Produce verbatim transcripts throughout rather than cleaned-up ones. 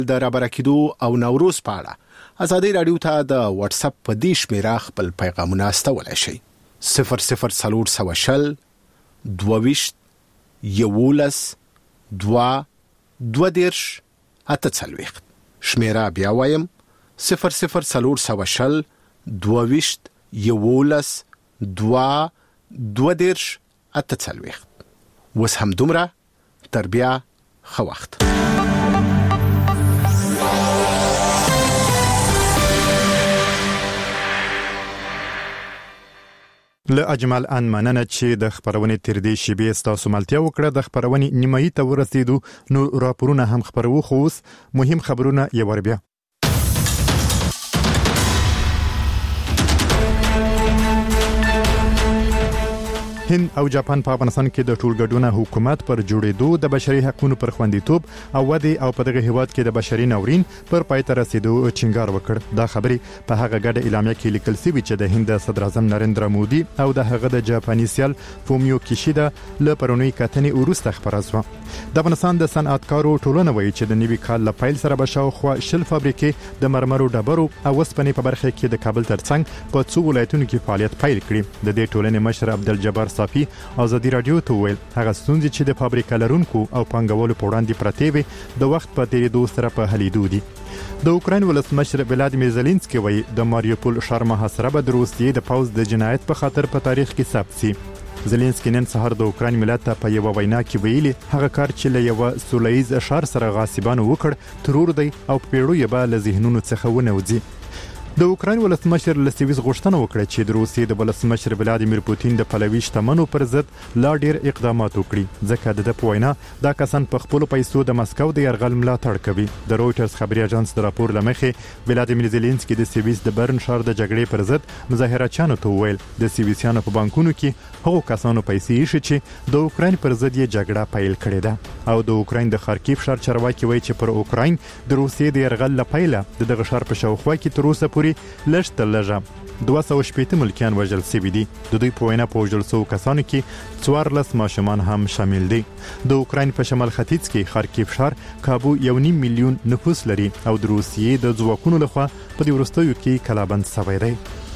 د رابطه کېدو او نوروز په اړه ازادي رادیو ته د واتس اپ په دې شمیره خپل پیغامونه استولای شئ. صفر صفر څلور سوه شل دوه ویشت یولس دوه دوه دېرش اته څلوېښت. شمیره بیا وایم صفر صفر څلور سوه شل دوه ویشت یولس دوه دوه دېرش اته څلوېښت. اوس هم دومره، تر بیا ښه وخت. له اجمل ان مننه چې د خبرونې تر دې شیبې ستاسو ملتیا وکړه. د خبرونې نیمایي ته ورسېدو، نو راپورونه هم خبرو، خو اوس مهم خبرونه یې ور بیا. هند او جاپان په افغانستان کې د ټولګډونه حکومت پر جوړېدو، د بشري حقوقو پر خوندیتوب او ودې او په دغه هیواد کې د بشري ناورین پر پای ته رسیدو ټینګار وکړ. دا خبرې په هغه ګډه اعلامیه کې لیکل شوی چې د هند صدر اعظم نریندرا مودي او د هغه د جاپاني سیال فومیو کیشیدا له پرونی کتنې وروسته خبره شوه. د افغانستان د صنعتکارو ټولنه وایي چې د نوي کال له پیل سره به شاوخوا شل فابریکې د مرمرو ډبرو او وسپنې په برخه کې د کابل ترڅنګ په څو ولایتونو کې فعالیت پیل کړي. د دې ټولنې مشر عبدالجبار صافي ازادي رادیو ته ویل هغه ستونزې چې د فابریکا لرونکو او پانګوالو په وړاندې پرتې وي د وخت په تیریدو سره په حلیدو دي. د اوکراین ولسمشر ولادیمیر زيلنسکي وایي د ماریوپول ښار محاصره به د روسیې د پوځ د جنایت په خاطر په تاریخ کې ثبت شي. زيلنسکي نن سهار د اوکراین ملت ته په یو وینا کې ویلي هغه کار چې له یو سولهییز ښار سره غاصبانو وکړ ترور دی او په پیړیو به له ذهنونو څخه ونوځي. د اوکراین ولسمشر لسیویس غوښتنه وکړه چې د روسیې د ولسمشر ولادیمیر پوتین د پلوي شتمنو پر ضد لا ډیر اقدامات وکړي، ځکه د په وینا دا کسان په خپل پیسو د مسکو د یرغل ملاتړ کوي. د رويټرز خبري اژانس د راپور لمخې ولادیمیر زيلنسکي د سیویس د برن ښار د جګړې پر ضد مظاهراتچانو ته ویل د سیویسیانو په بانکونو کې هغو کسانو پیسې ایښي چې د اوکراین پر ضد یې جګړه پیل کړې ده. او د اوکراین د خارکیف ښار چارواکي وایي چې پر اوکراین د روسیې د یرغل لپاره د دغه ښار په شاوخوا کې تر اوسه پورې لږ تر لږه دوه سوه شپېته ملکیان وژل شوي دي. د دوی په وینا په وژل شوو کسانو کې څوارلس ماشومان هم شامل دي. د اوکراین په شمال ختیځ کې خارکیف ښار کابو یو نیم میلیون نفوس لري او د روسیې د ځواکونو لخوا په دې وروستیو کې کلابند شوی دی.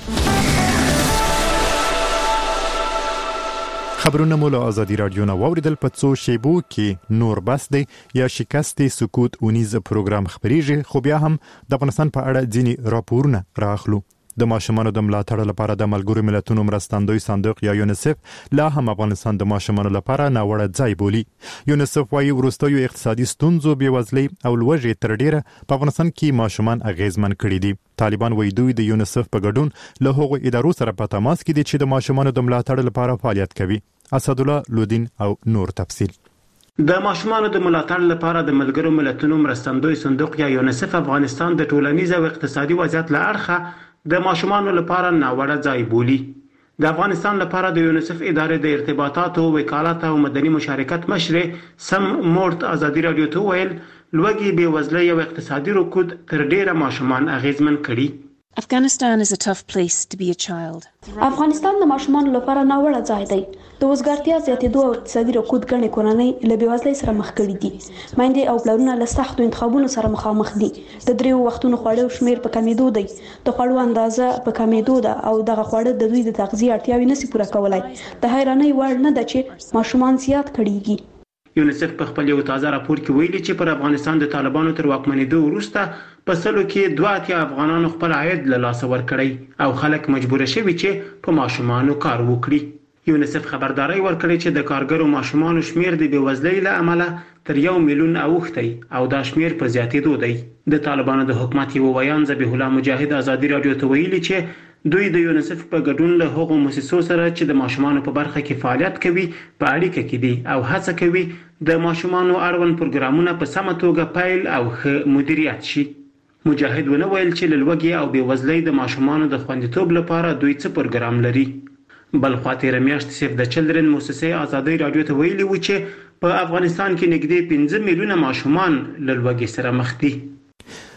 خبرونه مو له ازادي رادیو نه واوریدل. په څو شیبو کې نور بس دی یا شکست سکوت اونیز پروګرام خبريږي، خو بیا هم د افغانستان په اړه ځینی راپورونه راخلو. د ماشومانو د ملاتړ لپاره د ملګرو ملتونو مرستندوی صندوق یا یونیسف لا هم افغانستان د ماشومانو لپاره ناوړه ځای بولي. یونیسف وايي وروستیو اقتصادي ستونزو، بېوزلۍ او لوږې تر ډیره په افغانستان کې ماشومان اغیزمن کړي دي. طالبان وايي دوی د یونیسف په ګډون له هغو ادارو سره په تماس کې دي چې د ماشومانو د ملاتړ لپاره فعالیت کوي. اسدالله لودین او نور تفصیل. د ماشومانو د ملاتړ لپاره د ملګرو ملتونو مرستندوی صندوق یا یونیسف افغانستان د ټولنیز او اقتصادي وضعیت له اړخه د ماشومانو لپاره ناوړه ځای بولي. د افغانستان لپاره د یونیسف ادارې د ارتباطاتو، وکالت او مدني مشارکت مشر سم مورت ازادي رادیو ته ویل لوږې، بېوزلۍ او اقتصادي رکود تر ډیره ماشومان اغیزمن کړي. Afghanistan is a tough place to be a child. افغانستان د ماشومانو لپاره ناوړه ځای دی. د وزګارتیا زیاتېدو او اقتصادي رکود ګڼې کورنۍ له بېوزلۍ سره مخ کړي دي. میندې او پلرونه له سختو انتخابونو سره مخامخ دي. د دریو وختونو خواړو شمیر په کمیدو دی. د خوړو اندازه په کمیدو ده او دغه خواړه د دوی د تغذیې اړتیاوې نشي پوره کولای. د حیرانۍ وړ نه ده چې ماشومان زیات کړيږي. یونیسف په خپل یو تازه راپور کې ویلي چې پر افغانستان د طالبانو تر واکمنېدو وروسته په سلو کې دوه اتیا افغانانو خپل عاید له لاسه ورکړی او خلک مجبور شوي چې په ماشومانو کار وکړي. یونیسف خبرداري ورکړي چې د کارګرو ماشومانو شمیر د بېوزلۍ له امله تر یو میلیون اوښتی او دا شمیر په زیاتېدو دی. د طالبانو د حکومت یو ویان ذبیح الله مجاهد ازادي رادیو ته ویلي چې دوی د یونیسف په ګډون له هغو مؤسسو سره چې د ماشومانو په برخه کې فعالیت کوي په اړیکه کې دي او هڅه کوي د ماشومانو اړوند پروګرامونه په سمه توګه پیل او ښه مدیریت شي. مجاهد ونه ویل چې له لوږې او بېوزلۍ د ماشومانو د خوندیتوب لپاره دوی څه پروګرام لري. بل خوا تېره میاشت سیف د چلډرن مؤسسې ازادي رادیو ته ویلي و چې په افغانستان کې نږدې پنځه میلیونه ماشومان له لوږې سره مخ دي.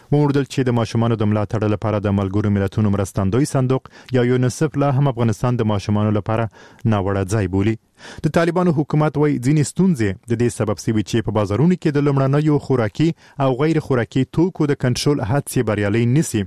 وموردل چې د ماشومانو د ملاتړ لپاره د ملګرو ملتونو مرستندوی صندوق یا یونیسف لا هم افغانستان د ماشومانو لپاره ناوړه ځای بولي. د طالبانو حکومت وايي ځینې ستونزې د دې سبب شوي چې په بازارونو کې د لومړنیو خوراکي او غیر خوراکي توکو د کنټرول هڅې بریالي نشي.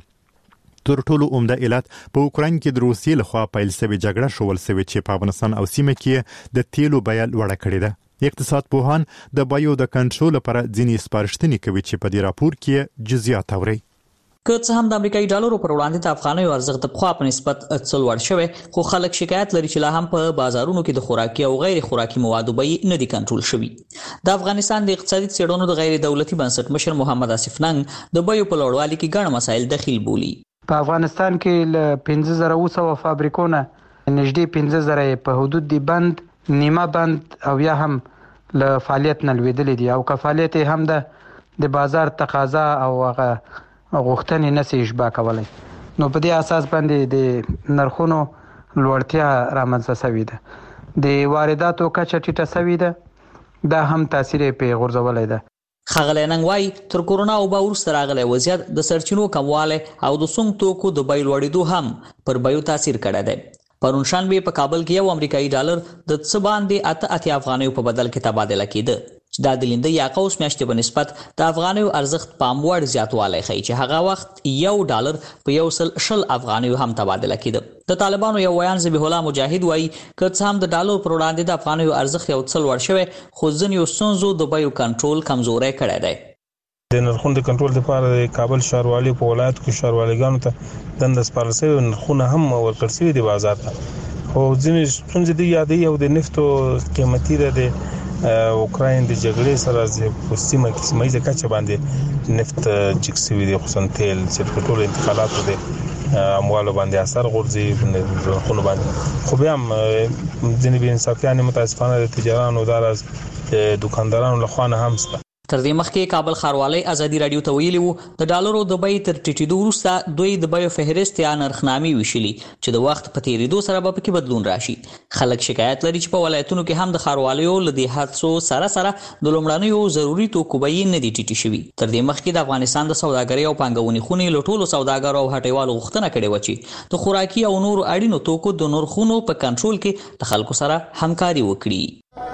تر ټولو عمده علت په اوکراین کې د روسیې لخوا پیل شوې جګړه شول شوې چې په افغانستان او سیمه کې د تیلو بیه لوړه کړې ده. اقتصاد پوهان د بیو د کنټرول لپاره ځینې سپارښتنې کوي چې په دې راپور کې جزئیات اوري. که څه هم د امریکایي ډالرو پر وړاندې د افغانیو ارزښت د پخوا په نسبت څه لوړ شوی، خو خلک شکایت لري چې لا هم په بازارونو کې د خوراکي او غیر خوراکي موادو بیې نه دي کنټرول شوي. د افغانستان د اقتصادي څېړنو د غیر دولتي بنسټ مشر محمد آصف ننګ د بیو په لوړوالي کې ګڼ مسایل دخیل بولي. په افغانستان کې له پنځه زره اوه سوه فابریکونه نږدې پنځه زره په حدود دی بند، نیمه بند او یا هم له فعالیت نه لویدلې دي او کفالیت هم د د بازار تقاضا او هغه غوښتنې نه سي اشباع کولای. نو په دې اساس باندې د نرخونو لوړتیا رامنځته شوې ده. د وارداتو کچه ټیټه شوې ده، دا هم تاثیر په غورځولای ده. ښاغلی ننګ وایي تر کورونا وبا وروسته راغلی وضعیت د سرچینو کموالی او د سونګ توکو د بیو لوړېدو هم پر بیو تاثیر کړی دی. پرون شنبه په کابل کې یو امریکایي ډالر د څه باندې اته اتیا افغانیو په بدل کې تبادله کېده، چې دا د لیندۍ یا قوس میاشتې په نسبت د افغانیو ارزښت پام وړ زیاتوالی ښیي چې هغه وخت یو ډالر په یو سل شل افغانیو هم تبادله کېده. د طالبانو یو ویان ذبیح الله مجاهد وایي که څه هم د ډالر پر وړاندې د افغانیو ارزښت یو څه لوړ شوی، خو ځینې ستونزو د بیو کنټرول کمزوری کړی دی. د نرخونو د کنټرول لپاره د کابل ښاروالي په ولایت کې ښاروالګانو ته دنده سپارل شوې، نرخونه هم ورکړل شوي دي بازار ته. خو ځینې ستونزې دي یادوي او د نفتو قیمتي ده د اوکراین د جګړې سره په سیمه کې سیمه ییزه کچه باندې نفت جګ شوي دي، خصوصا تیل چې په ټولو انتقالاتو د اموالو باندې اثر غورځي نرخونو باندې. خو بیا هم ځینې بې انصافیانې متاسفانه د تجارانو دا راز دوکاندارانو لخوا نه هم شته. تر دې مخکې کابل ښاروالۍ ازادي راډیو ته ویلي وو د ډالرو د بیې تر ټیټېدو وروسته دوی د بیو فهرست یا نرخنامې ویشلي چې د وخت په تېرېدو سره به پکې بدلون راشي. خلک شکایت لري چې په ولایتونو کې هم د ښاروالیو له دې هڅو سره سره د لومړنیو ضروري توکو بیې نه دي ټیټې شوي. تر دې مخکې د افغانستان د سوداګرۍ او پانګونې خونې له ټولو سوداګرو او هټیوالو غوښتنه کړې وه چې د خوراکي او نورو اړینو توکو د نرخونو په کنټرول کې د خلکو سره همکاري وکړي.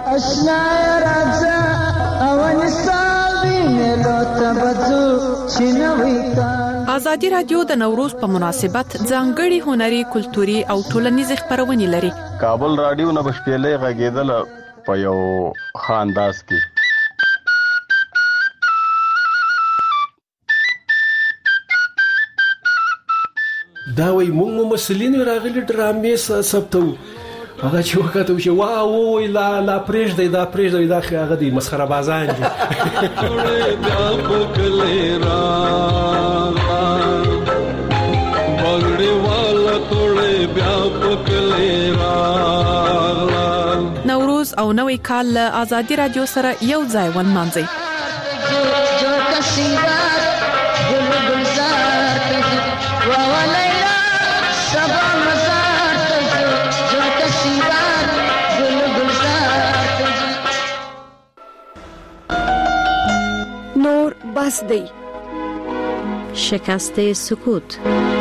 ازادي راډیو د نوروز په مناسبت ځانګړي هنري، کلتوري او ټولنیزې خبرونه لري. کابل راډیو نه بشپېلې غږیدل په یو خانداس کې. دا وای موږ مسلین راغلي ډرامې ثبتو هغه چې وکړو چې واو وای لا لا پرېږ دی دا پرېږ دی دا هغه دی مسخره بازان دي. بیا پکلې را بغړې والا توړې بیا پکلې را. نوروز او نوې کال له ازادي راډیو سره یو ځای ونمانځي. نور بس دی. شکست سکوت.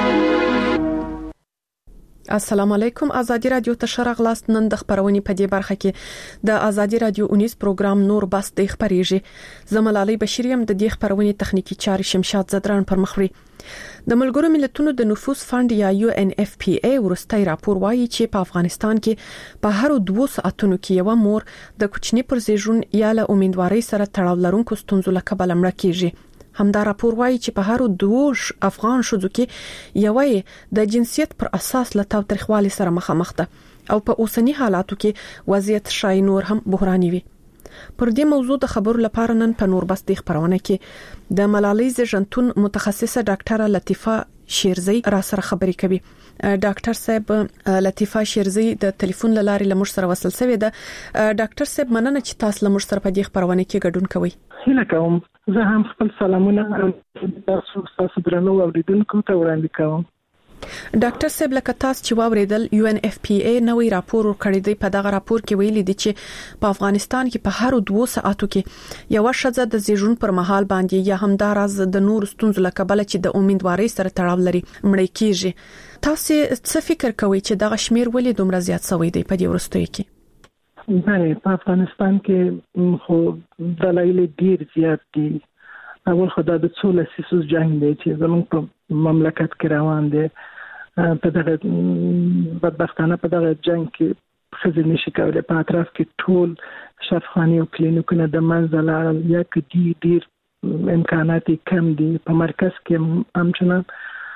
السلام علیکم. ازادي راډیو ته شرغلاست. نن د خبرونې په دې برخه کې د ازادي راډیو اونیز پروګرام نور بس د خبرېږي. زملالي بشیریم د دې خبرونې تخنیکی چاري شمشاد زدران پر مخوري. د ملګرو ملتونو د نفوس فند یا یو ان اف پی ای ورستۍ راپور وایي چې په افغانستان کې په هر دوه ساعتونو کې یو مور د کوچني پر زیږون یا له امیدوارۍ سره تړاو لرونکو ستونزو له کبله مړه کیږي. همدا راپور وایي چې په هر دوه افغان ښځو کې یوې د جنسیت پر اساس له تاوتریخوالي سره مخامخ ده او په اوسنی حالاتو کې وضعیت شای نور هم بحراني وي. پر دې موضوع د خبرو لپاره نن په نور بس د خبرونه کې د ملالۍ زیږنتون متخصصه ډاکټره لطیفه شیرزی را سره خبرې کوي. ډاکټر صاحب لطیفه شیرزی د ټلیفون لارې لمر سره وصل شوې ده. ډاکټر صاحب مننه چې تاسو لمر سره په دې خبرونه کې ګډون کوئ. هیله کوم زه هم خپل سلامونه تاسو تاسو درنو اوریدونکو ته وړاندې کوم. ډاکټر صاحب لکه تاسو چې واوریدل یو ان اف پی ای نوې راپور ورکړی دی. په دغه راپور کې ویلي دي چې په افغانستان کې په هر دوه ساعتو کې یو شخص د زیږون پر مهال باندې یا هم دراز د نور ستونزو لکه بل چې د امیدوارۍ سره تړاو لري مړ کیږي. تاسو څه فکر کوئ چې دغه شمیر ولې دومره زیات شوی دی په دې وروستیو کې؟ بله، په افغانستان کې خو دلایل ډیر زیات دي. اول خدای د څو لسیسو جنگ دی چې زموږ په مملکت کې روان دی. په دغه بدبختانه په دغه جنگ کې خزر نشي کولای. په اطراف کې ټول شفاخانې او کلینیکونه د منځ لاړل یا کې ډیر امکانات کم دي. په مرکز کې هم چنان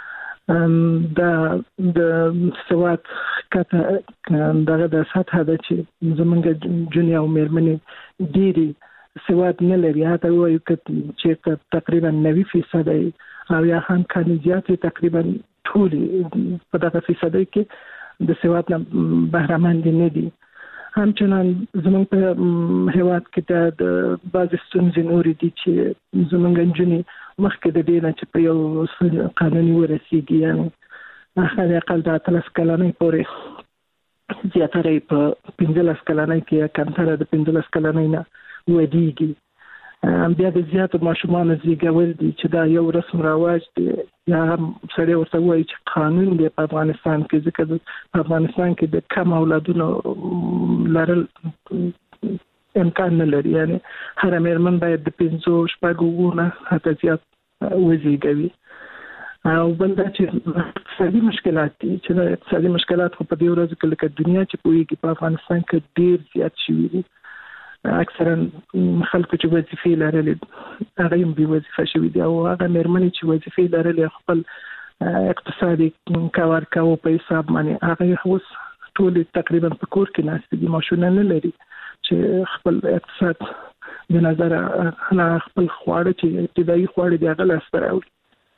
د د سواد کته دغه د سطح د چې زمونږ جونیا او مېرمنې ډيري سواد نه لري. هغه وایي چې تقریبا نوي فیصد او یا هم کانیزیات تقریبا ټول په دغه فیصدي کې د سواد نه بهرمند نه دي. همچنان زموږ په هیواد کې د بعض ستونزې نورې دي چې زموږ جونی مخکې د دې نه چې په یو قانوني ورسیږي، یعنی هغه اقل د اتلس کلنۍ پورې زیاتره په پنځلس کلنۍ کې کمتره د پنځلس کلنۍ نه ودیږي. بیا د زیاتو ماشومانو زیږول دي چې دا یو رسم رواج دی یا هم سړی ورته وایي چې قانون دی په افغانستان کې، ځکه په افغانستان کې د کم اولادونو لرل امکان نه لري. یعنی هر مېرمن باید د پنځو شپږو نه حتی زیات وزیږوي. او بل دا چې اقتصادي مشکلات دي چې د اقتصادي مشکلات په دې ورځ کې لکه دنیا چې پوهیږي په افغانستان کې ډیر زیات شوي دي. اکثرا خلکو چې وظیفې لرلې هغه هم بې وظیفه شوي دي، او هغه مېرمنې چې وظیفې لرلې خپل اقتصادي کار کاوه په حساب باندې هغه اوس ټول تقریبا په کور کې ناست دي، ماشومان نه لري چې خپل اقتصاد د نظر خپل خواړه چې ابتدایي خواړه دي هغه لاس ته راوړي.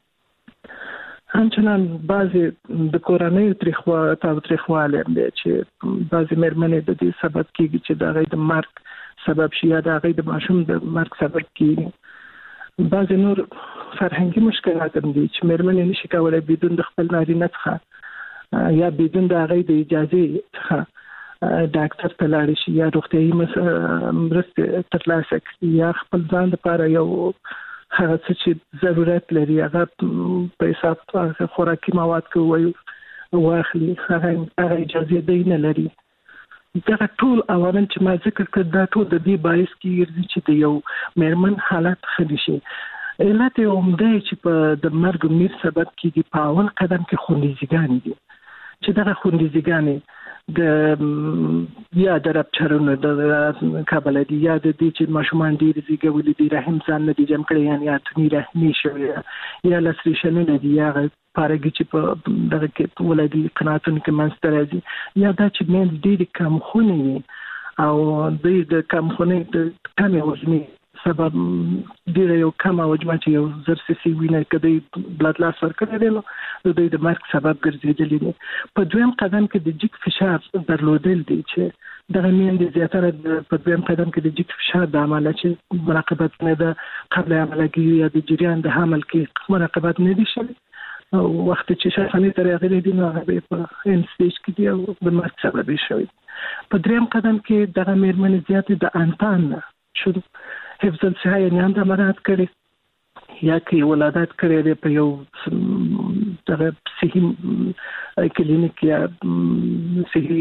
همچنان بعضې د کورنۍ تریخوا تاوتریخوالی هم دی چې بعضې مېرمنې د دې سبب کېږي چې د هغې د مرګ سبب شي یا د هغې د ماشوم د مرګ سبب کېږي. بعضې نور فرهنګي مشکلات هم دي چې مېرمنې نشي کولی بدون د خپل نارینه څخه یا بدون د هغې د اجازې څخه ډاکټر ته لاړ شي یا روغتیایي مرستې ترلاسه کړي یا خپل ځان لپاره یو هغه څه چې ضرورت لري هغه په حساب خوراکي مواد کې واخلي، هغه اجازه دی نه لري. دا ټول عوامل چې ما ذکر کړ دا ټول د دې باعث کیږي چې د یو مېرمن حالت ښه شي. علت یې عمده چې په د مرګ میر سبب کیږي په اول قدم کې خوندیزګان دي چې دغه خوندیزګان د یا د رپچرونو د کابل دي یا د دې چې ماشومان ډیر زیږولي دي رحم ځان نه دي جمع کړي یعنی اتنی رحمي شوی یا لسریشنونه دي یا پارګي چې په دغه کې ولادي قناعتونه کې منځ راځي یا دا چې مېز ډیر کم خوني او د کم خوني د کم وزني سبب ډیر یو کم وجمه چې یو زر سي وینه کدی بلډ لاس ورکړي نو د دې د مرګ سبب ګرځېدلی دي. په دویم قدم کې د جګ فشار درلودل دي چې دغه میندې زیاتره په دویم قدم کې د جګ فشار د عمله چې مراقبت نه ده قبل عملګي یا د جریان د حمل کې مراقبت نه دي شوی او وخت چې شخصاني تر هغه دي نو هغه په ان سټیج کې دی او د مرګ سبب شوی. په دریم قدم کې دغه مېرمنې زیاتې د انتان شو حفظ الصحه یعنی هم د مراد کړي یا کې ولادت کړي دی په یو دغه صحي کلینیک یا صحي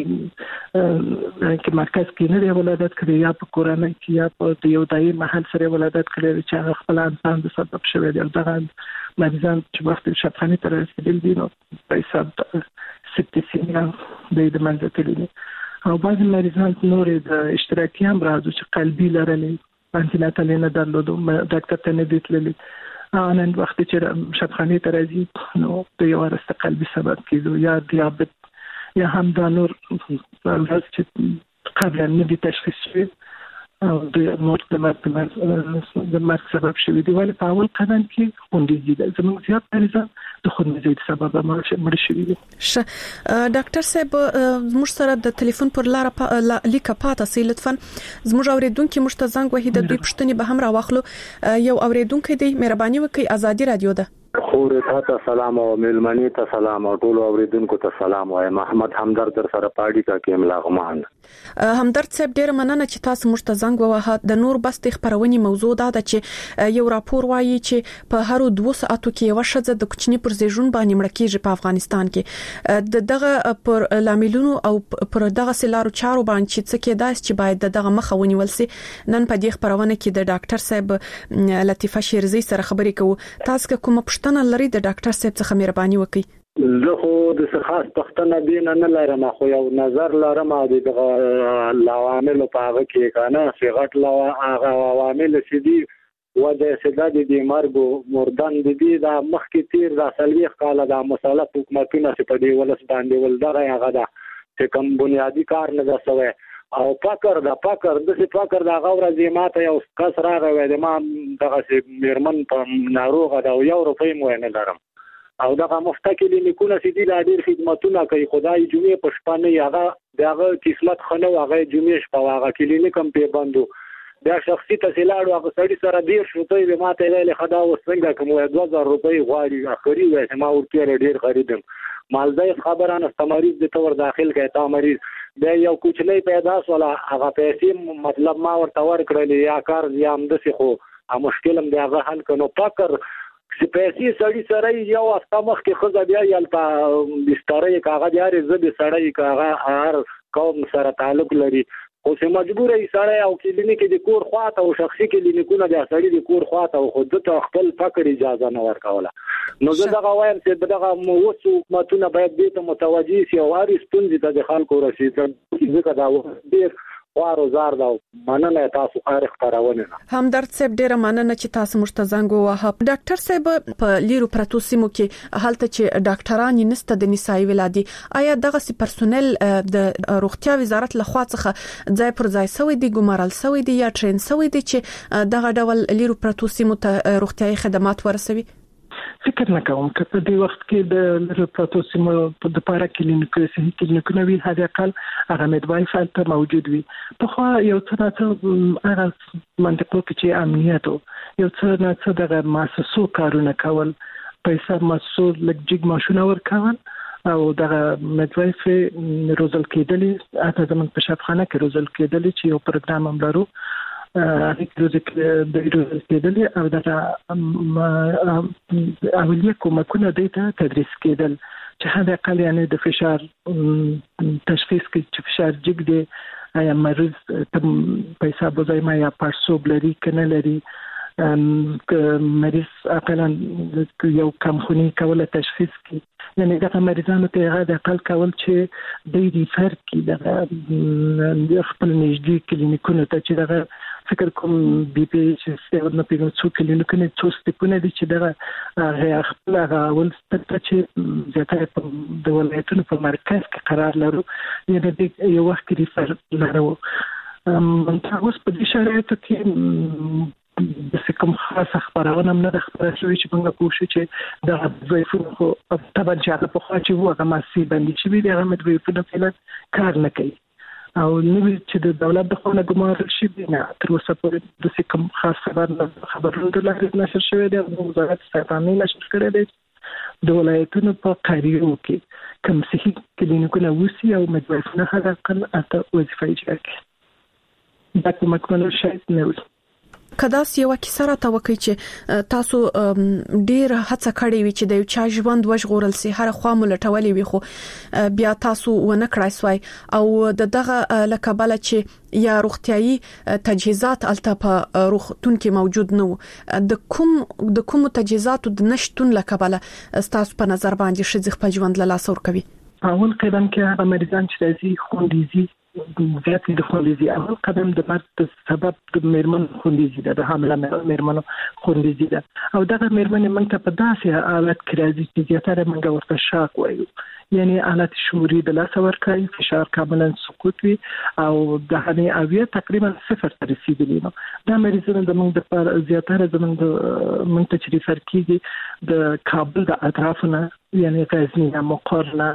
کې مرکز کې نه دی ولادت کړي یا په کورنۍ کې یا په یو دایي محل سره ولادت کړي چې هغه خپل انسان د سبب شوی دی. دغه مریضان چې وخت شفاخانه تر رسیدل دي نو په حساب سپټیسیمیا د منځ ته دي او بعض مریضان نور د اشتراکي هم راځي چې قلبي لرلې انتیناتل نه درلودو ډاکټر ته نه دیتللی نن وخت چې شفاخانه ته راځي نو د یو ورسته قلبي سبب کېدو یا دیابت یا هم د نور ورځ چې قبل نه دي تشخیص شوی او د موت د مرګ د مرګ سبب شوی دی. ولی په اول قدم کې خوندیزي ده زموږ زیات مریضان د خوندیزي سبب مړ شوي دي. شه ډاکټر صاحب زموږ سره د ټلیفون پر لار لیکه پاته سي لطفا زموږ اوریدونکو مشته زنګ وهي د دوی پښتني به هم راوخلو. یو اوریدونکو دی مهرباني وکړئ ازادي رادیو ده. خور ته سلام او ملمنی ته سلام او ټول اوریدونکو ته سلام وایم. محمد همدرد در سره پاډی کا کې ملاغمان. همدرد صاحب ډیر مننه چې تاسو موږ ته زنګ ووهه. د نور بس د خبرونې موضوع دا ده چې یو راپور وایي چې په هر دوه ساعتو کې یو شذ د کوچنی پر زیږون باندې مړ کیږي په افغانستان کې. د دغه پر لاملونو او پر دغه سلارو چارو باندې چې څه کېدای چې باید دغه مخه ونیول سي. نن په دې خبرونه کې د ډاکټر صاحب لطیفه شیرزی سره خبرې کوو. تاسو کوم پښتنه لري د ډاکټر صاحب څخه مهرباني وکړئ. زه خو د خاص پښتنه دین نه لرم، خو یو نظر لرم د عوامل په هغه کې کنه چې غټ لا هغه عوامل چې دي و د سداد دي مرګ مردان دي دا مخکې تیر د سلويخ کال د مسالت حکومتونه چې په دی ولس باندې ولدغه هغه دا چې کوم بنیادی کار نه وسوي او فقر دا فقر د فقر دا غوړه زیماته یو کس راغی د ما دغه میرمن په ناروغه دا یو روپۍ مو نه لرم او دغه مفتکلی نکونه چې دي د ډیر خدماتونه کوي. خدای جمعې په شپه نه هغه دغه قسمت خنو هغه جمعې شپه هغه کلینیک هم په بندو دا شخصي تسهیلات هغه سړي سره ډیر شوتې به ماته ویل خدا وسنګه کوم دوه زره روپۍ غواړي اخري وای ما ورته ډیر خریدم مالدای خبرانه استمریز د تور داخل کې تا مریض دا یو کوچنی پیدا سواله هغه پیسې مطلب ما ورته ورکړل یا کار زیام د سي خو ا مشکل هم دی هغه حل کنو فکر چې پیسې سړی سره یو استا مخ کې خزه بیا یلته بسترې کاغه دیاري زبې سړی کاغه هر قوم سره تعلق لري خو چې مجبور یې سړی او کلینیک د کور خواته او شخصي کلینیکونه د سړی د کور خواته او خود ته خپل فکر اجازه نه ورکوله. نو زه دغه وایم چې دغه موثق حکومتونه باید دې ته متوجي شي او هر ستونزې ته د خلکو رسیدل ځکه دا ډیر وارو زار دا مننه تاسو خارخ خبرونه. همدرد صاحب ډیره مننه چې تاسو مشتزنګ ووهه. ډاکټر صاحب په لیرو پراتو سیمو کې حالت چې ډاکټران نسته د نسایي ولادي آیا دغه سي پرسونل د روغتیا وزارت لخوا څخه ځای پر ځای سوي دي ګمارل سوي دي یا ټرین سوي دي چې دغه ډول لیرو پراتو سیمو ته روغتیاي خدمات ورسوي؟ فکر نه کوم چې په دې وخت کې د لیرو پراتو سیمو په د پاره کلینیکو صحي کلینیکونه وی هغه کال هغه میډوایف ته موجود وي. په خو یو څه نه هغه منطقو کې چې امنیت یو څه نه څه دغه مؤسسو کارونه کول پیسې مسول لګجګ ماشونه ورکول او دغه میډوایف روزل کېدلې اته زمون په شفاخانه کې روزل کېدلې چې یو پروګرام هم لرو هغه کې د روزل کېدلې او دغه اولیه کومکونه دیتا تدریس کېدل چې هدا کله یعنی د فشار تشخیص کې چې فشار جګ دی یا مریض ته پیسې بوزای ما یا پارسوب لري کنه لري مریض اقلا یو کم خونی کوله تشخیص کی یعنی دا مریضانو ته هغه د عقل کول چې د دې فرق کی د خپل نږدې کلینیکونو ته چې دغه فکر کوم بي پي چې څه نه پیژنو څو کلینیکونه څو ستپونه دي چې دغه هغه خپل هغه ول ستته چې زیاتره په د ولایتونو په مرکز کې قرار لرو یعنی د یو وخت کې فرق لرو. ام تاسو په دې شرایطو کې د کوم خاص خبرونه نه د خبره شوی چې موږ کوشش چې د ضعیفونو خو طبعا چې هغه په خوا چې وو هغه ماسي باندې چې د هغه ضعیفونو فعلا کار نه کوي او نو چې د دولت د خوا نه ګمارل شي نه تر اوسه پورې د کوم خاص خبر خبرونه د لارې نشر شوی دی د وزارت صحتاني نشر کړی دی د ولایتونو په قریو کې کوم صحي کلینیکونه وسی او مدرسونه هغه کل اته وظیفه اجرا کوي دا کوم کومه شي نه وي. کدا سیوا کی سره تا وکي چې تاسو ډیر هڅه کړې وي چې د یو چا ژوند وژغورل سي هر خوا ملټولې وي خو بیا تاسو ونه کړای سوای او د دغه لکبل چې یا روغتيایي تجهیزات الته په روغتون کې موجود نه د کوم د کوم تجهیزات د نشټون لکبل تاسو په نظر باندې شې خپل ژوند له لاس ور کوي؟ اول قدم کې هغه مریضان چې راځي خونديزي زیات د خوندیزي اول قدم د مرګ سبب د میرمن خوندیزي ده د حامله میرمن خوندیزي ده او دغه میرمن موږ ته په داسې حالت کې راځي چې زیاتره موږ ورته شاک وایو یعنی حالت شعوري د لاس ورکړي فشار کاملا سقوط وي او د هني اویه تقریبا صفر ته رسیدلی نو دا مریضان د موږ د زیاتره زموږ د موږ ته چې ريفر کیږي د کابل د اطرافونه یعنی غزنی یا مقر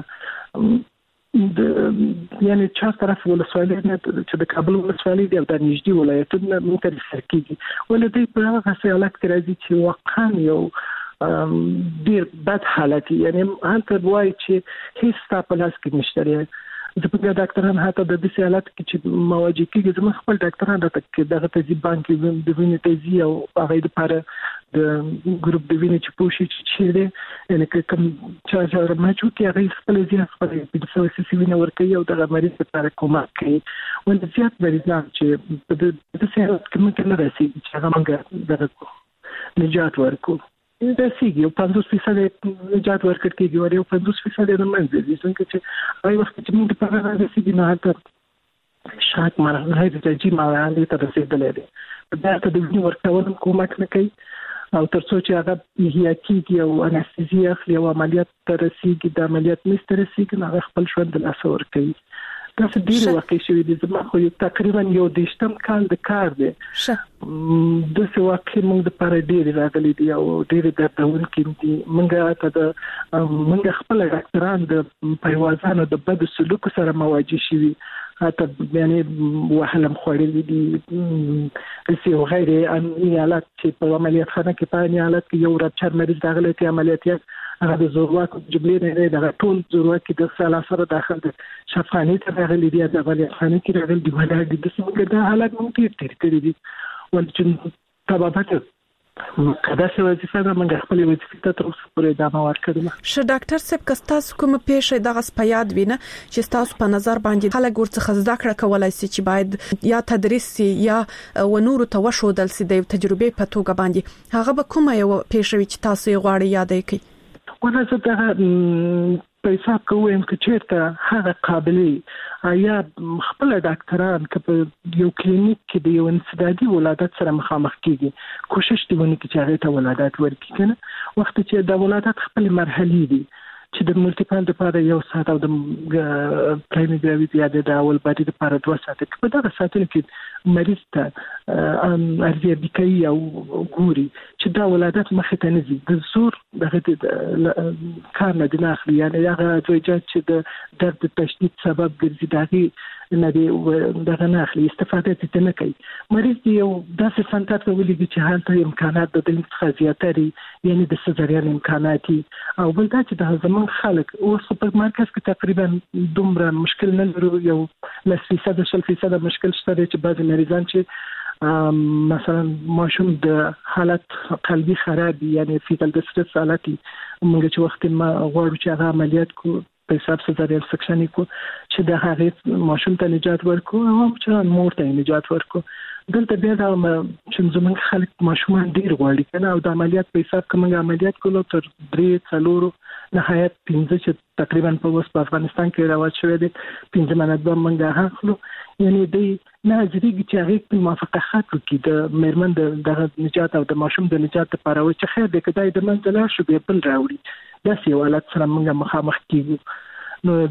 د یعنی چا طرف ولسوالۍ نه چې د کابل ولسوالۍ دی او د نږدې ولایتونو موږ ته رسېږي ولې دوی په هغه حالت کې راځي چې واقعا یو ډیر بد حالت یعنی هانته وایي چې هیڅ تاسو لاس کې نشته. زه په ډاکټرانو هاته د دې حالت کې چې مواجه کیږي زما خپل ډاکټرانو راته کې دغه تجربه بانک د وینې تیزی او هغه لپاره د ګروپ د وینې چې پوښي چې دی یعنی کوم چې چې ماچو کې هغه خپل ځین خپل د څه څه وینې ورکوي او د مریض لپاره کومک کوي. ول زیات مریضان چې په دې حالت کې ممکن نه راسي چې هغه موږ دغه نجات ورکو. دا سیګي او پنځوس فیصد نجات ورکړ کېږي او یو پنځوس فیصد د منځ دي څنګه چې هغه وخت چې موږ په هغه د سیګي نه هاته شاک مرحله د تجربه مرحله ته رسیدلې ده. دا ته د وینې ورکول کومک نه کوي او تر څو چې هغه هي کېږي او انستيزي اخلي او عملیات ته رسیږي د عملیات نشته رسیږي هغه خپل ژوند له لاسه ورکوي. دا څه ډیر واقع شوی دي زما خو یو تقریبا یو دیشتم کال د کار دی شه د څه واقع موږ د پاره ډیر راغلي دي او ډیر دردون کې دي. موږ ته د موږ خپل ډاکټران د پیوازانو د بد سلوک سره مواجه شوي حتی یعنی وحلم خوړلې دي چې یو غیر امني حالت چې په عملیات خانه کې په امني حالت کې یو رچر مریض داخله کې عملیات هغه د ضرورت جبلې نه د ټول ضرورت کې د سلاسره داخل د شفاخانه ته راغلي دي د عملیات خانه کې راغلي دي ولې د څنګه د حالت ممکن تیر کړی دي ولې تبابته کدا څه وظیفه ده موږ خپل وظیفه ته تر اوسه پورې ادامه ورکړو. ش ډاکټر صاحب کستاسو کوم پیښه دغه سپیاد وینه چې تاسو په نظر باندې خلک ورڅخه زده کړه کولای شي چې باید یا تدریس یا ونورو ته وشودل سي د تجربه په توګه باندې هغه به کومه یو پیښه چې تاسو یې غواړئ یادې کړئ؟ ورته دا په حساب کوم چې چیرته هغه قابلیت یا خپل ډاکټران کله یو کلینیک کې د یو انسدادي ولادت سره مخامخ کیږي کوشش دی ونه چې هغه ته ولادت ورکړي کنه وخت چې د ولادت خپل مرحله دي چې د ملټیپل لپاره یو ساعت او د پرایم ګراویټي یا د اول باندې لپاره دوه ساعت په دغه ساعتونو کې مریض ته ارزیه بکای او ګوري چې دا ولادت مخه ته نزي د زور دغه کار نه دی اخلي یعنی هغه توجه چې د درد تشدید سبب ګرځي دغه نه دی دغه نه اخلي استفاده ته نه کوي. مریض دی یو داسې فنټات ولې چې حالت امکانات د دې خاصیتري یعنی د سزارین امکانات او بل دا چې د زمون خلک اوس په مرکز کې تقریبا دومره مشکل نه لري یو لس فیصد شل فیصد مشکل شته چې بعض مریضان چې مثلا ماشوم د حالت قلبي خراب یعنی فیتال ډسترس حالت موږ چې وخت ما غواړو چې هغه عملیات کو په حساب سزارین سکشن کو چې د هغه ماشوم ته نجات ورکو او چې مور ته نجات ورکو. دلته بیا دا چې زمونږ خلک ماشومان ډیر غواړي کنه او د عملیات په حساب کې موږ عملیات کولو تر درې څلورو نهایت پنځه چې تقریبا په اوس په افغانستان کې راوځي شوی دي پنځه منځ به موږ هاخلو یعنی د ناظریږي چې هغه په موافقت وکړي د میرمن د نجات او د ماشوم د نجات لپاره چې خیر دې کدای د منځله شو به بل راوړي دا سی ولات سره موږ مخامخ کیږو. نو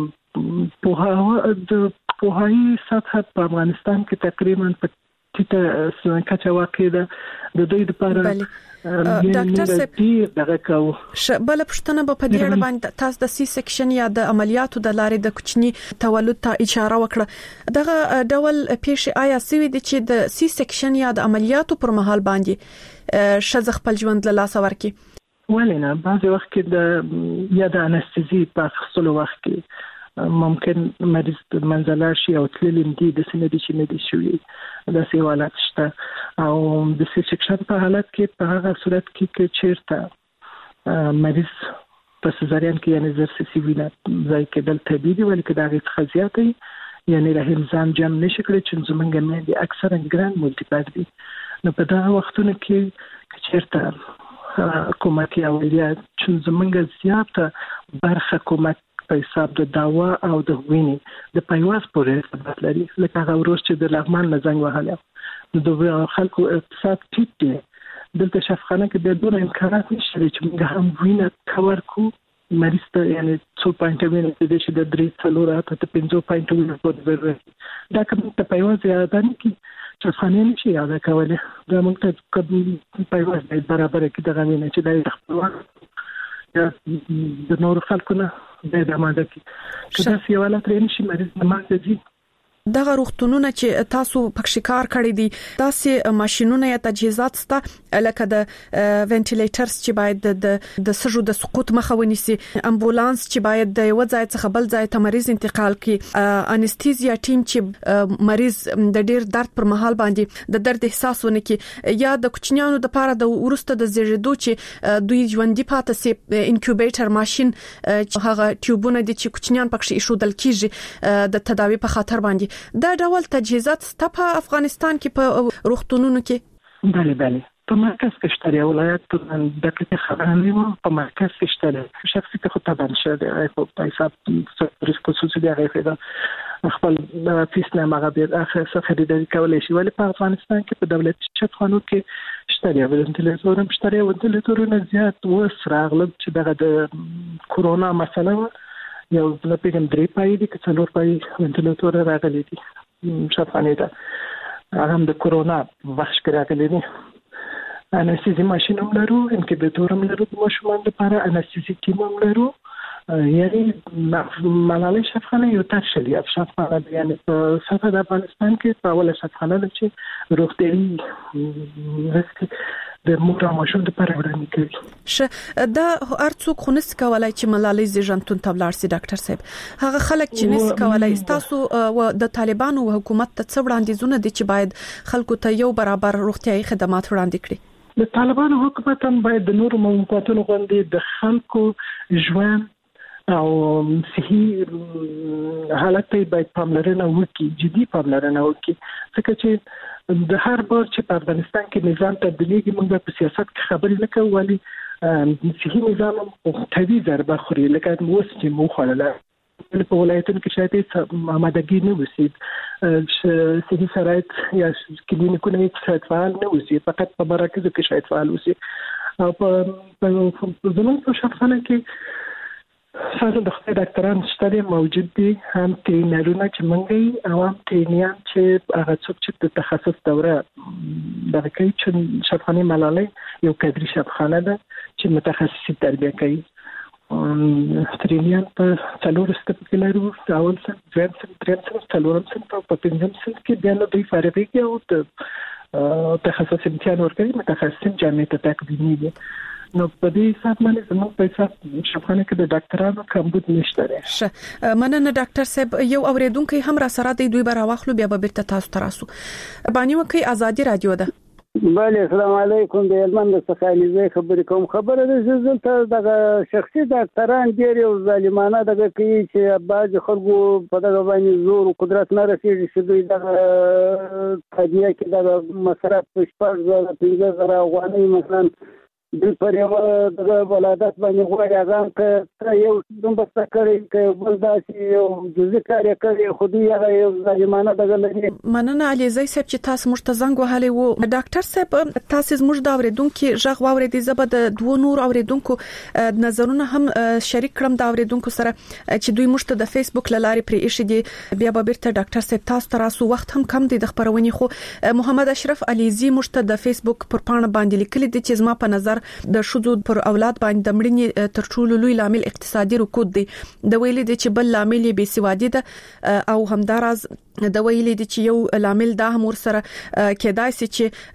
د په د پوهاوی سطح په افغانستان کې تقریبا په ټیټه کچه واقع ده د دوی لپاره ډاکټر صاحب دغه کو بل پښتنه په دې اړه باندې تاسو د سی سیکشن یا د عملیاتو د لارې د کوچني تولد ته اشاره وکړه دغه ډول پیښه آیا سوي دي چې د سی سیکشن یا د عملیاتو پر مهال باندې شذ خپل ژوند له لاس ورکړي؟ ولینه بعض وخت کې د یا د انستيزي په خصلو وخت کې ممکن مریض منځله شي او تللم دي د سندې چې نه دي شوی د سیوالات شته او د سیکشن په حالت کې په هغه صورت کې چې چیرته مریض په سزارین کې یعنی زرسي وینا ځای کې دل طبيعي ولې کې دا غي خزياتي یعنی رحم ځان جام نشي کړی چې زمونږ مې دي اکثرا ګران ملټیپل دي. نو په دا وختونو کې چیرته کومک او یا چې زمونږ زیاته برخه کومک په حساب د داوا او د وینې د پایواز پورې ارتباط لري لکه هغه ورځ چې د لغمان نه زنګ وهاله د خلکو اقتصاد ټیټ دی دلته شفاخانه کې د دوه امکانات نشته چې موږ هم وینې کور کو مریض ته یعنی څو پاینټ وینې د چې د درې څلور ته پنځه پاینټ وینې په ضرورت دا کوم ته پایواز یاد نه کی شفاخانه نشي یاد کولای دا موږ ته کوم پایواز د برابر کې د غوینې چې د خپلوان یا د نور خلکو نه د دماده کې کله چې ولا ترې نشي مریض دماغ ته ځي دغه روغتونونه چې تاسو پکې کار کړی دي تاسو ماشينونه یا تجهیزات ستا لکه د وینټیلیټرز چې باید د د سجو د سقوط مخه ونیسي امبولانس چې باید د یو ځای څخه بل ځای ته مریض انتقال کړي انستیزیا ټیم چې مریض د ډیر درد پر مهال باندې د درد احساس ونه کړي یا د کوچنیانو د لپاره د ورسته د زیږیدو چې دوی ژوندۍ پاتې سي انکیوبیټر ماشين هغه ټیوبونه دي چې کوچنیان پکې ایښودل کیږي د تداوی په خاطر باندې دا ډول تجهیزات ستا په افغانستان کې په روغتونونو کې بله بله په مرکز کې شته یو ولایت د دې خبرې نه په مرکز کې شته شخصي ته خو طبعا شته په حساب څه خصوصي دی غوښته خپل فیس نه مغه به اخر څه خریداري کولای شي ولی په افغانستان کې په دولتي شتخانو کې شته یو ونټیلیټور هم شته یو ونټیلیټورونه زیات وسراغله چې دغه د کورونا مسله یو بل پیغام درې پای دي چې څلور پای ونټیلیټور راغلي دي شفانه ده هغه د کورونا وحش راغلي دي انستیزي ماشين هم لرو انکیوبیټور هم لرو د ماشومان لپاره انستیزي ټیم هم لرو یعنی ملالۍ شفخانه یو تشلی شفخانه یعنی په سفر د افغانستان کې په اوله شفخانه چې روغتيایي رسک د مور او ماشوم لپاره وړاندې کوي ش دا ارڅوک خو نس کولای چې ملالۍ زیږنتون تبلار سي ډاکټر صاحب هغه خلک چې نس کولای تاسو د طالبانو او حکومت ته څه وړاندیزونه دي چې باید خلکو ته یو برابر روغتيایي خدمات وړاندې کړي د طالبانو حکومت هم باید د نورو مملکتونو غوندې د خلکو ژوند او صحي حالت ته باید پاملرنه وکړي جدي پاملرنه وکړي ځکه چې د هر بار چې په افغانستان کې نظام تبدیلیږي موږ په سیاست کې خبرې نه کوو ولی صحي نظام قوي ضربه خوري لکه اوس چې مو خلل په ولایتونو کې شاید آمادګي نه وسی صحي شرایط یا کلینیکونه هیڅ فعال نه وسی فقط په مراکزو کې شاید فعال وسی او په زموږ په شخصانه کې ساده د خپل ډاکټران شته موجود دي هم ټرینرونه چې منګي او هم ټرینیان چې هغه څوک چې د تخصص دوره د کوي چې شفخانه ملالۍ یو کادري شفخانه ده چې متخصصي تربیه کوي ټرینیان په څلور ستپ کې لرو اول څن دویم څن دریم څن څلورم څن په پنځم څن کې بیا نو دوی فارغي کې او تخصص امتحان ورکوي متخصصین جامعه ته تقدیمي دي نو په دې حساب باندې زموږ په حساب شفخانه کې د ډاکټرانو کمبود نشته دی ش مننه ډاکټر صاحب یو اوریدونکو هم را سره دی دوی به راوخلو بیا به بیرته تاسو تراسو باندې وکي ازادي رادیو ده بله السلام علیکم د هلمند څخه علیزه خبرې کوم خبره ده زلته د شخصي ډاکټران ډیر یو ظالمانه دغه کوي چې بعض خلکو په دغه باندې زور او قدرت نه رسیږي چې دوی دغه قضیه کې د مصرف په شپږ زره پنځه زره افغانۍ مثلا د پر یو د ولادت باندې غواړي هغه ته یو دومره کړی چې بل داسې یو جزء کار کوي خو دوی هغه یو ظالمانه دغه لري مننه علیزه صاحب چې تاسو موږ ته زنګ وهلی وو ډاکټر صاحب تاسو موږ د اوریدونکو ژغ واورېدي زبر د دوه نور اوریدونکو نظرونه هم شریک کړم د اوریدونکو سره چې دوی موږ ته د فیسبوک لارې پرې ایښي دي بیا به بیرته ډاکټر صاحب تاسو تراسو وخت هم کم دی د خبرونې خو محمد اشرف علیزي موږ ته د فیسبوک پر پاڼه باندې لیکلي دي چې زما په نظر د شذو پر اولاد باندې د مړینې تر ټولو لوی لامل اقتصادي رکود دی د ویلې دي چې بل لامل یې بېسوادي ده او همداراز د ویلې دي چې یو لامل دا هم ورسره کېدای شي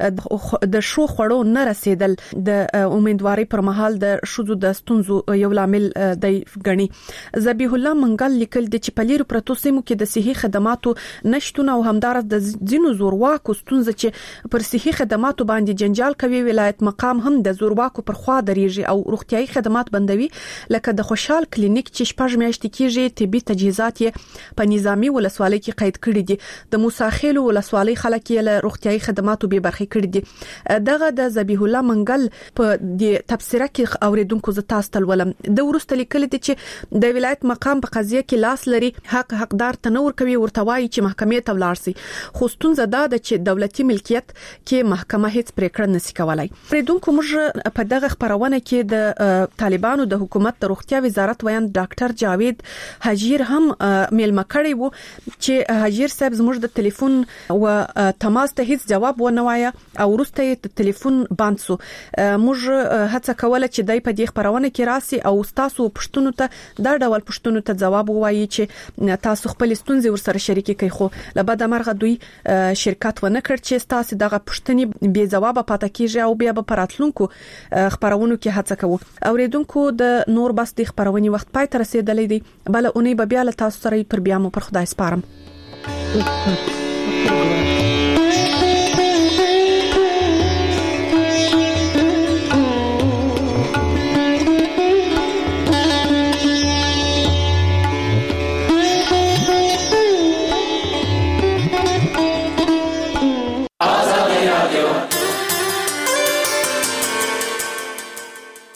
چې د شو خړو نه رسیدل د امیدواري پر مهال د شذو د ستونزو یو لامل دی غني ذبیح الله منګل لیکل دي چې په لیرو پروتو سیمو کې د صحي خدماتو نشټونه او همداراز د زینو زورواکو ستونزې چې پر صحي خدماتو باندې جنجال کوي ولایت مقام هم د زورواکو پر خوا درېږي او روغتيایي خدمات بندوي لکه د خوشحال کلینیک چې شپږ میاشتې کېږي طبي تجهیزات یې په نظامی ولسوالۍ کې قید کړي دي د موساخیل ولسوالۍ خلک یې له روغتيایي خدماتو به برخې کړي دي دغه د ذبیح الله منګل په د تفسیره کې اوریدونکو ز تاسو تلولم د ورسته لیکل دي چې د ولایت مقام په قضیه کې لاس لري حق حقدار تنور کوي ورته وایي چې محکمې ته ولاړ سي خو ستونزه دا ده چې دولتي ملکیت کې محکمه هیڅ پریکړه نشي کولای اوریدونکو موږ په دغه خبرونه کې د طالبانو د حکومت د روغتیا وزارت ویان ډاکټر جاوید حجیر هم میلمه کړی وو چې حجیر صاحب زموږ د ټلیفون او تماس ته هیڅ جواب ونه وایا او ورسته یې ټلیفون بند سو. موږ هڅه کوله چې دای په دې خبرونه کې راسي او تاسو پښتون ته دا ډول پښتون ته جواب وایي چې تاسو خپل ستونزې ورسره شریکي کوي، خو لبد مرغه دوی شرکت ونه کړ چې تاسو دغه پښتني بې جواب پاتې کیږي او بیا به پراتلونکو خبرونو کې هڅه کوو. اوریدونکو د نور بس د خبرونې وخت پای ته رسیدلې دی، بل اونۍ به بیا له تاسو سره پر بیا مو پر خدای سپارم.